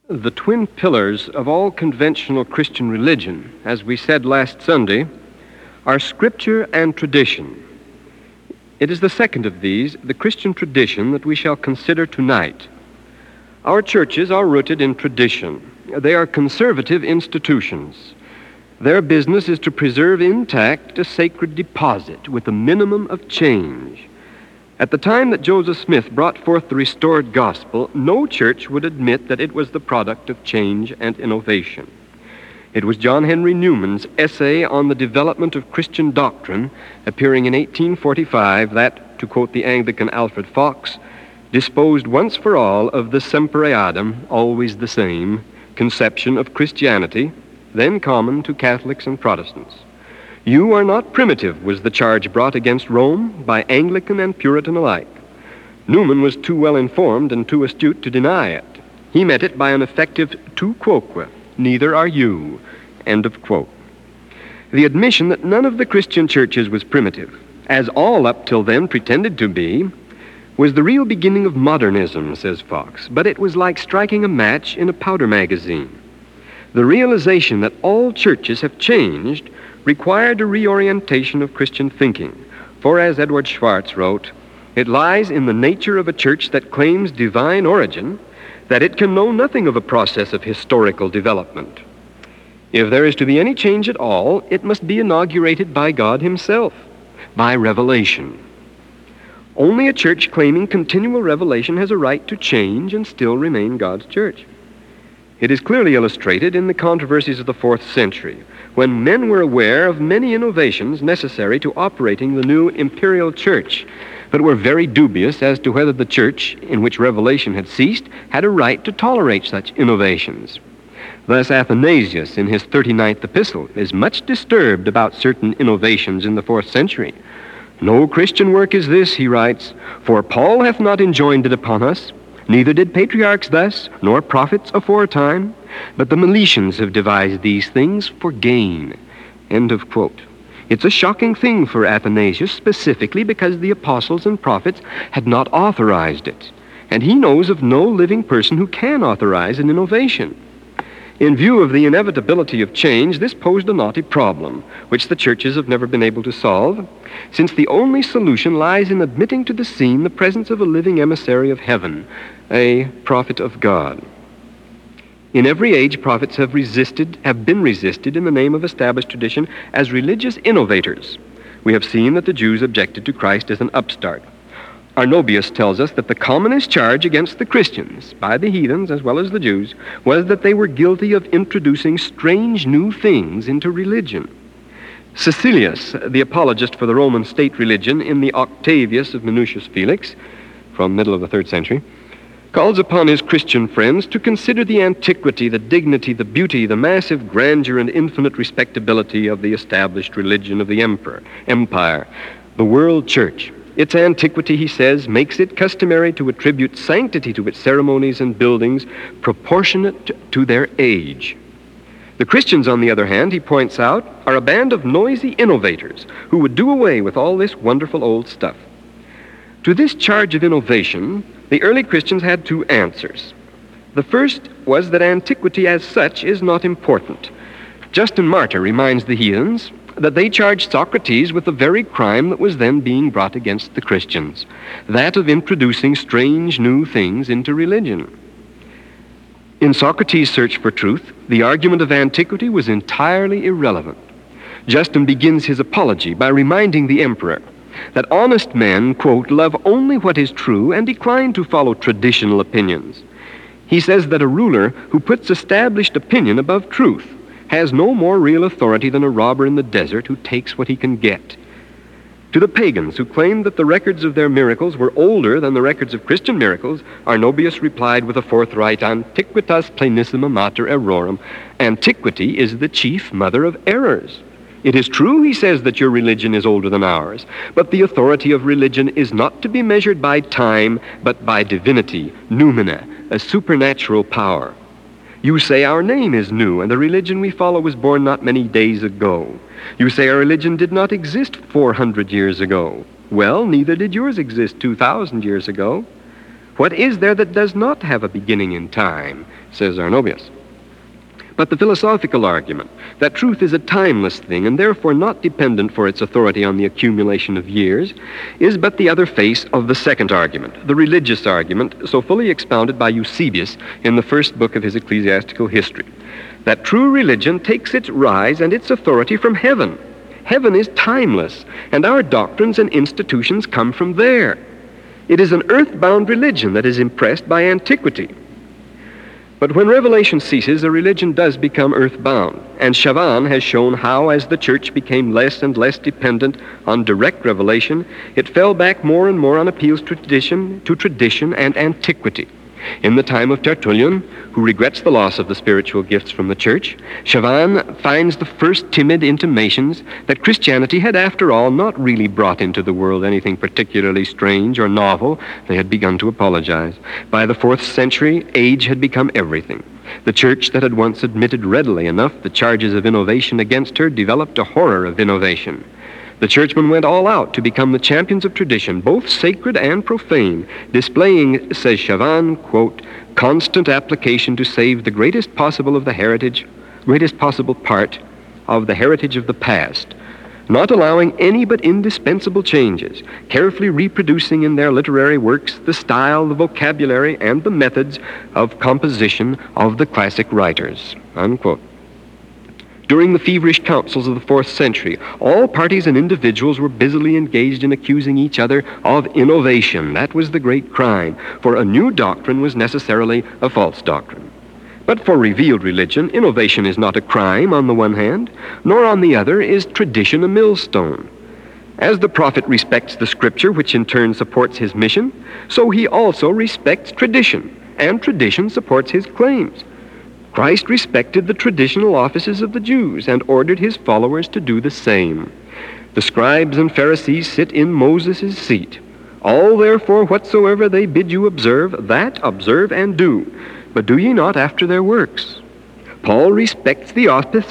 The twin pillars of all conventional Christian religion, as we said last Sunday, are Scripture and tradition. It is the second of these, the Christian tradition, that we shall consider tonight. Our churches are rooted in tradition. They are conservative institutions. Their business is to preserve intact a sacred deposit with a minimum of change. At the time that Joseph Smith brought forth the restored gospel, no church would admit that it was the product of change and innovation. It was John Henry Newman's essay on the development of Christian doctrine, appearing in 1845, that, to quote the Anglican Alfred Fox, disposed once for all of the semper eadem, always the same, conception of Christianity, then common to Catholics and Protestants. You are not primitive, was the charge brought against Rome by Anglican and Puritan alike. Newman was too well informed and too astute to deny it. He met it by an effective tu quoque, neither are you, end of quote. The admission that none of the Christian churches was primitive, as all up till then pretended to be, was the real beginning of modernism, says Fox, but it was like striking a match in a powder magazine. The realization that all churches have changed required a reorientation of Christian thinking, for as Edward Schwartz wrote, it lies in the nature of a church that claims divine origin that it can know nothing of a process of historical development. If there is to be any change at all, it must be inaugurated by God Himself, by revelation. Only a church claiming continual revelation has a right to change and still remain God's church. It is clearly illustrated in the controversies of the 4th century, when men were aware of many innovations necessary to operating the new imperial church, but were very dubious as to whether the church, in which revelation had ceased, had a right to tolerate such innovations. Thus Athanasius, in his 39th epistle, is much disturbed about certain innovations in the 4th century. No Christian work is this, he writes, for Paul hath not enjoined it upon us, neither did patriarchs thus, nor prophets aforetime, but the Meletians have devised these things for gain. End of quote. It's a shocking thing for Athanasius, specifically because the apostles and prophets had not authorized it, and he knows of no living person who can authorize an innovation. In view of the inevitability of change, this posed a knotty problem, which the churches have never been able to solve, since the only solution lies in admitting to the scene the presence of a living emissary of heaven, a prophet of God. In every age, prophets have been resisted in the name of established tradition as religious innovators. We have seen that the Jews objected to Christ as an upstart. Arnobius tells us that the commonest charge against the Christians, by the heathens as well as the Jews, was that they were guilty of introducing strange new things into religion. Cecilius, the apologist for the Roman state religion in the Octavius of Minucius Felix, from middle of the 3rd century, calls upon his Christian friends to consider the antiquity, the dignity, the beauty, the massive grandeur and infinite respectability of the established religion of the empire, the world church. Its antiquity, he says, makes it customary to attribute sanctity to its ceremonies and buildings proportionate to their age. The Christians, on the other hand, he points out, are a band of noisy innovators who would do away with all this wonderful old stuff. To this charge of innovation, the early Christians had two answers. The first was that antiquity as such is not important. Justin Martyr reminds the heathens that they charged Socrates with the very crime that was then being brought against the Christians, that of introducing strange new things into religion. In Socrates' search for truth, the argument of antiquity was entirely irrelevant. Justin begins his apology by reminding the emperor that honest men, quote, love only what is true and decline to follow traditional opinions. He says that a ruler who puts established opinion above truth has no more real authority than a robber in the desert who takes what he can get. To the pagans who claimed that the records of their miracles were older than the records of Christian miracles, Arnobius replied with a forthright, Antiquitas plenissima mater errorum. Antiquity is the chief mother of errors. It is true, he says, that your religion is older than ours, but the authority of religion is not to be measured by time, but by divinity, noumena, a supernatural power. You say our name is new, and the religion we follow was born not many days ago. You say our religion did not exist 400 years ago. Well, neither did yours exist 2,000 years ago. What is there that does not have a beginning in time, says Arnobius. But the philosophical argument that truth is a timeless thing and therefore not dependent for its authority on the accumulation of years is but the other face of the second argument, the religious argument, so fully expounded by Eusebius in the first book of his Ecclesiastical History, that true religion takes its rise and its authority from heaven. Heaven is timeless, and our doctrines and institutions come from there. It is an earth-bound religion that is impressed by antiquity. But when revelation ceases, a religion does become earth-bound, and Chavan has shown how, as the church became less and less dependent on direct revelation, it fell back more and more on appeals to tradition and antiquity. In the time of Tertullian, who regrets the loss of the spiritual gifts from the church, Chavan finds the first timid intimations that Christianity had, after all, not really brought into the world anything particularly strange or novel. They had begun to apologize. By the 4th century, age had become everything. The church that had once admitted readily enough the charges of innovation against her developed a horror of innovation. The churchmen went all out to become the champions of tradition, both sacred and profane, displaying, says Chavan, quote, constant application to save the greatest possible part of the heritage of the past, not allowing any but indispensable changes, carefully reproducing in their literary works the style, the vocabulary, and the methods of composition of the classic writers, unquote. During the feverish councils of the 4th century, all parties and individuals were busily engaged in accusing each other of innovation. That was the great crime, for a new doctrine was necessarily a false doctrine. But for revealed religion, innovation is not a crime on the one hand, nor on the other is tradition a millstone. As the prophet respects the scripture, which in turn supports his mission, so he also respects tradition, and tradition supports his claims. Christ respected the traditional offices of the Jews and ordered his followers to do the same. The scribes and Pharisees sit in Moses' seat. All therefore whatsoever they bid you observe, that observe and do. But do ye not after their works. Paul respected the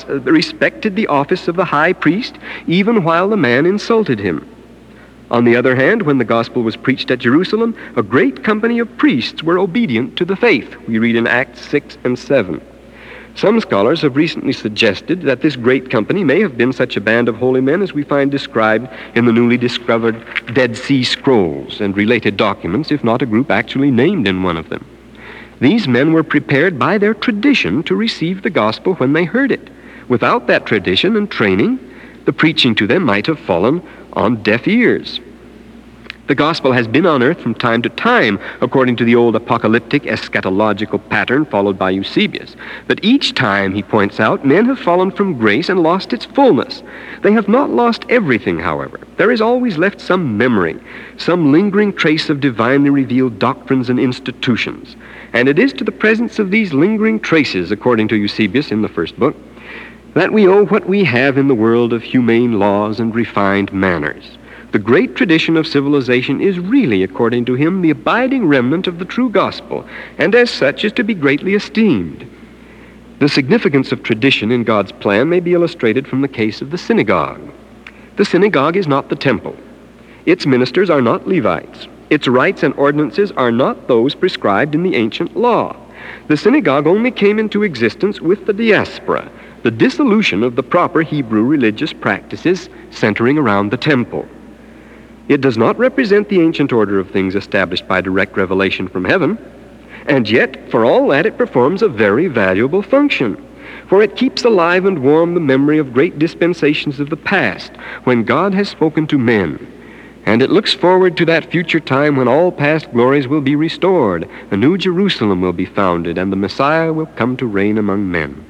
office of the high priest, even while the man insulted him. On the other hand, when the gospel was preached at Jerusalem, a great company of priests were obedient to the faith. We read in Acts 6 and 7. Some scholars have recently suggested that this great company may have been such a band of holy men as we find described in the newly discovered Dead Sea Scrolls and related documents, if not a group actually named in one of them. These men were prepared by their tradition to receive the gospel when they heard it. Without that tradition and training, the preaching to them might have fallen on deaf ears. The gospel has been on earth from time to time, according to the old apocalyptic eschatological pattern followed by Eusebius. But each time, he points out, men have fallen from grace and lost its fullness. They have not lost everything, however. There is always left some memory, some lingering trace of divinely revealed doctrines and institutions. And it is to the presence of these lingering traces, according to Eusebius in the first book, that we owe what we have in the world of humane laws and refined manners. The great tradition of civilization is really, according to him, the abiding remnant of the true gospel, and as such is to be greatly esteemed. The significance of tradition in God's plan may be illustrated from the case of the synagogue. The synagogue is not the temple. Its ministers are not Levites. Its rites and ordinances are not those prescribed in the ancient law. The synagogue only came into existence with the diaspora, the dissolution of the proper Hebrew religious practices centering around the temple. It does not represent the ancient order of things established by direct revelation from heaven, and yet, for all that, it performs a very valuable function, for it keeps alive and warm the memory of great dispensations of the past, when God has spoken to men, and it looks forward to that future time when all past glories will be restored, a new Jerusalem will be founded, and the Messiah will come to reign among men.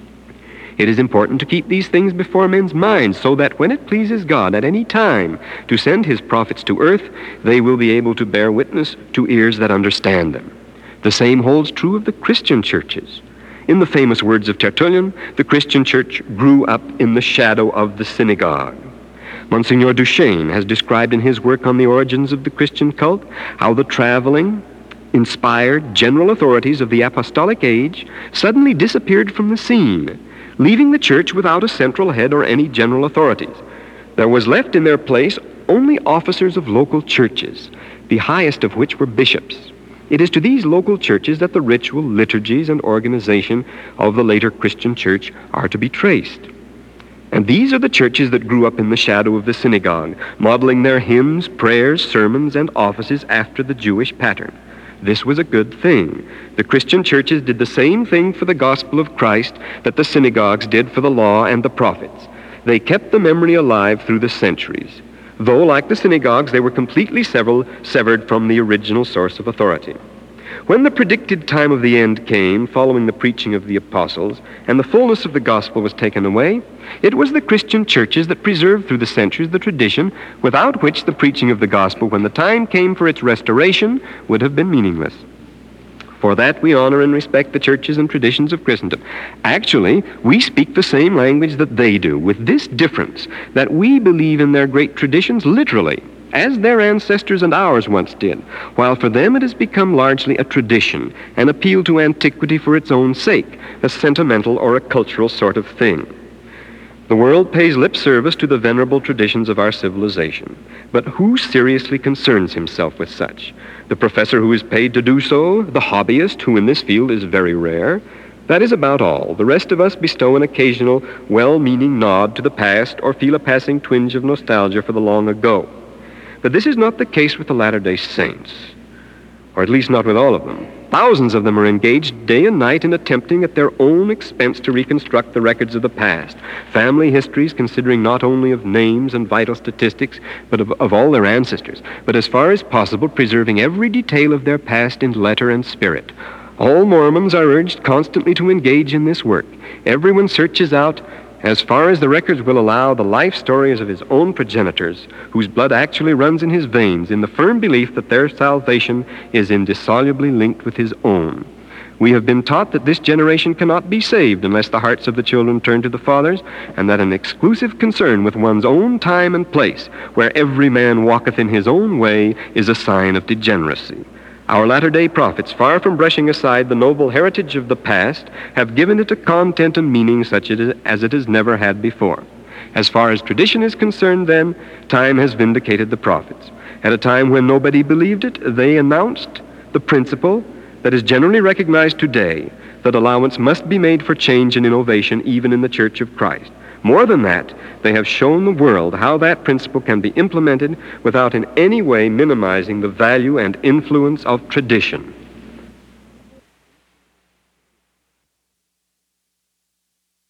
It is important to keep these things before men's minds so that when it pleases God at any time to send his prophets to earth, they will be able to bear witness to ears that understand them. The same holds true of the Christian churches. In the famous words of Tertullian, the Christian church grew up in the shadow of the synagogue. Monsignor Duchesne has described in his work on the origins of the Christian cult how the traveling, inspired general authorities of the apostolic age suddenly disappeared from the scene, leaving the church without a central head or any general authorities. There was left in their place only officers of local churches, the highest of which were bishops. It is to these local churches that the ritual, liturgies, and organization of the later Christian church are to be traced. And these are the churches that grew up in the shadow of the synagogue, modeling their hymns, prayers, sermons, and offices after the Jewish pattern. This was a good thing. The Christian churches did the same thing for the gospel of Christ that the synagogues did for the law and the prophets. They kept the memory alive through the centuries, though, like the synagogues, they were completely severed from the original source of authority. When the predicted time of the end came, following the preaching of the apostles, and the fullness of the gospel was taken away, it was the Christian churches that preserved through the centuries the tradition without which the preaching of the gospel, when the time came for its restoration, would have been meaningless. For that we honor and respect the churches and traditions of Christendom. Actually, we speak the same language that they do, with this difference, that we believe in their great traditions literally, as their ancestors and ours once did, while for them it has become largely a tradition, an appeal to antiquity for its own sake, a sentimental or a cultural sort of thing. The world pays lip service to the venerable traditions of our civilization, but who seriously concerns himself with such? The professor who is paid to do so, the hobbyist, who in this field is very rare. That is about all. The rest of us bestow an occasional, well-meaning nod to the past or feel a passing twinge of nostalgia for the long ago. But this is not the case with the Latter-day Saints, or at least not with all of them. Thousands of them are engaged day and night in attempting at their own expense to reconstruct the records of the past, family histories considering not only of names and vital statistics, but of all their ancestors, but as far as possible preserving every detail of their past in letter and spirit. All Mormons are urged constantly to engage in this work. Everyone searches out, as far as the records will allow, the life stories of his own progenitors, whose blood actually runs in his veins, in the firm belief that their salvation is indissolubly linked with his own. We have been taught that this generation cannot be saved unless the hearts of the children turn to the fathers, and that an exclusive concern with one's own time and place, where every man walketh in his own way, is a sign of degeneracy. Our latter-day prophets, far from brushing aside the noble heritage of the past, have given it a content and meaning such as it has never had before. As far as tradition is concerned, then, time has vindicated the prophets. At a time when nobody believed it, they announced the principle that is generally recognized today, that allowance must be made for change and innovation even in the Church of Christ. More than that, they have shown the world how that principle can be implemented without in any way minimizing the value and influence of tradition.